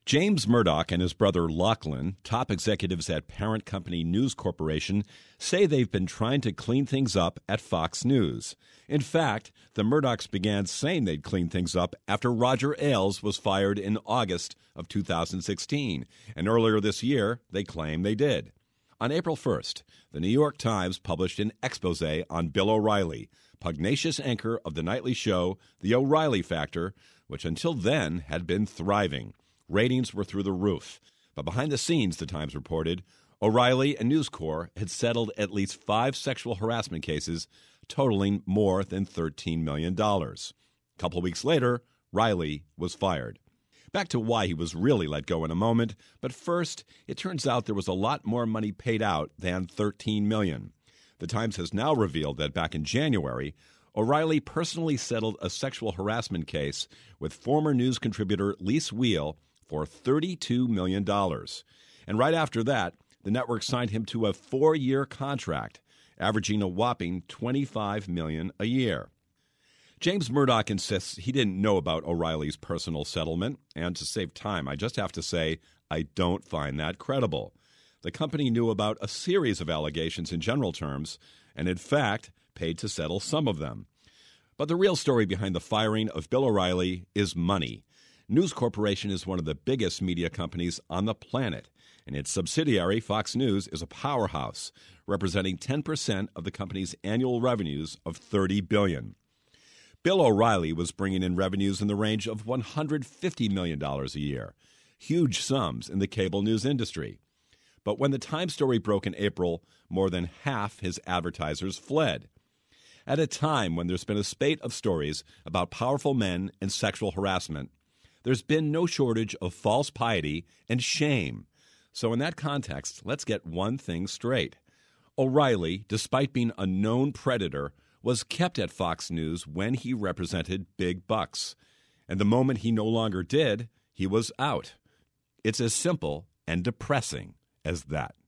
James Murdoch and his brother Lachlan, top executives at parent company News Corporation, say they've been trying to clean things up at Fox News. In fact, the Murdochs began saying they'd clean things up after Roger Ailes was fired in August of 2016, and earlier this year, they claim they did. On April 1st, the New York Times published an expose on Bill O'Reilly, pugnacious anchor of the nightly show The O'Reilly Factor, which until then had been thriving. Ratings were through the roof. But behind the scenes, the Times reported, O'Reilly and News Corp had settled at least 5 sexual harassment cases, totaling more than $13 million. A couple weeks later, Riley was fired. Back to why he was really let go in a moment, but first, it turns out there was a lot more money paid out than $13 million. The Times has now revealed that back in January, O'Reilly personally settled a sexual harassment case with former news contributor Lise Wheel for $32 million. And right after that, the network signed him to a 4-year contract, averaging a whopping $25 million a year. James Murdoch insists he didn't know about O'Reilly's personal settlement, and to save time, I just have to say I don't find that credible. The company knew about a series of allegations in general terms, and in fact, paid to settle some of them. But the real story behind the firing of Bill O'Reilly is money. News Corporation is one of the biggest media companies on the planet, and its subsidiary, Fox News, is a powerhouse, representing 10% of the company's annual revenues of $30 billion. Bill O'Reilly was bringing in revenues in the range of $150 million a year, huge sums in the cable news industry. But when the Times story broke in April, more than half his advertisers fled. At a time when there's been a spate of stories about powerful men and sexual harassment, there's been no shortage of false piety and shame. So in that context, let's get one thing straight. O'Reilly, despite being a known predator, was kept at Fox News when he represented big bucks. And the moment he no longer did, he was out. It's as simple and depressing as that.